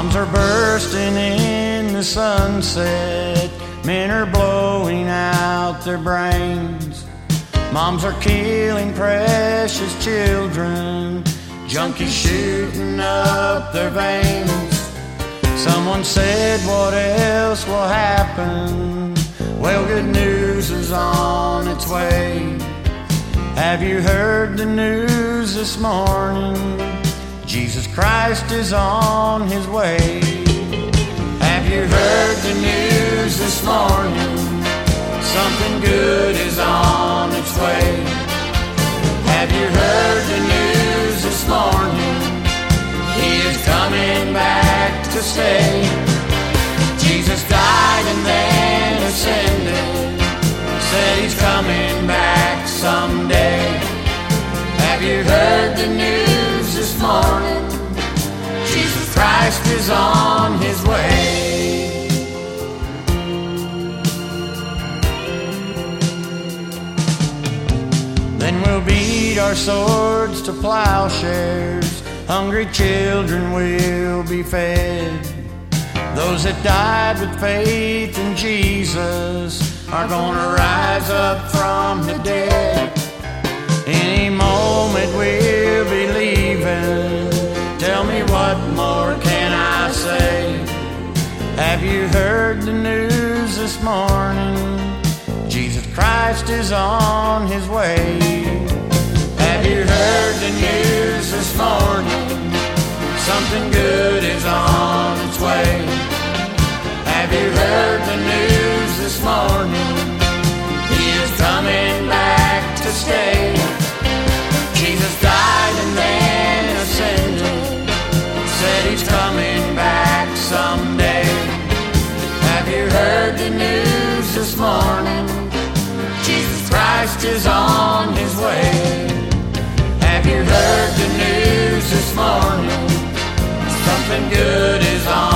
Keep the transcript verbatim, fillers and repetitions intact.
Bombs are bursting in the sunset. Men are blowing out their brains. Moms are killing precious children. Junkies shooting up their veins. Someone said, what else will happen? Well, good news is on its way. Have you heard the news this morning? Jesus Christ is on his way. Have you heard the news this morning? Something good is on its way. Have you heard the news this morning? He is coming back to stay. Jesus died and then ascended. Said he's coming back someday. Have you heard the news this morning? Jesus Christ is on his way. Then we'll beat our swords to plowshares. Hungry children will be fed. Those that died with faith in Jesus are gonna rise up from the dead. Any moment we'll be leaving. Tell me, what more can I say? Have you heard the news this morning? Jesus Christ is on his way. Have you heard the news this morning? Something good is on its way. Have you heard the news this morning? He is coming back to stay. Jesus died and then ascended. Said he's coming back someday. Have you heard the news this morning? Jesus Christ is on his way. Have you heard the news this morning? Something good is on